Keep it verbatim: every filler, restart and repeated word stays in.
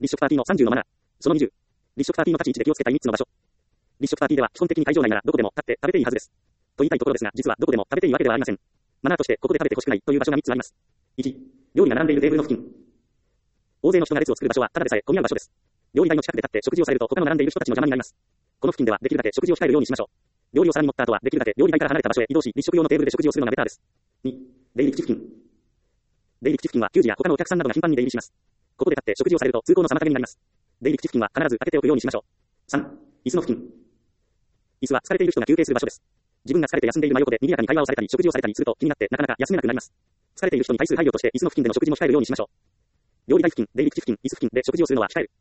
立食パーティーのさんじゅうのマナー。そのにじゅう。立食パーティーの立ち位置で気をつけたいみっつの場所。立食パーティーでは基本的に会場内ならどこでも立って食べていいはずです。と言いたいところですが、実はどこでも食べていいわけではありません。マナーとしてここで食べてほしくないという場所がみっつあります。いち、料理が並んでいるテーブルの付近。大勢の人が列を作る場所はただでさえ混み合う場所です。料理台の近くで立って食事をされると他の並んでいる人たちの邪魔になります。この付近ではできるだけ食事を控えるようにしましょう。料理を皿に盛った後はできるだけ料理台から離れた場所へ移動し、立食用のテーブルで食事をするのがベターです。に、出入り口付近。出入り口付近は給仕や他のお客さんなどが頻繁に出入りします。ここで立って食事をされると通行の妨げになります。出入り口付近は必ず開けておくようにしましょう。さん、椅子の付近。椅子は疲れている人が休憩する場所です。自分が疲れて休んでいる真横で賑やかに会話をされたり食事をされたりすると気になってなかなか休めなくなります。疲れている人に対する配慮として椅子の付近での食事も控えるようにしましょう。料理台付近、出入り口付近、椅子付近で食事をするのは控える。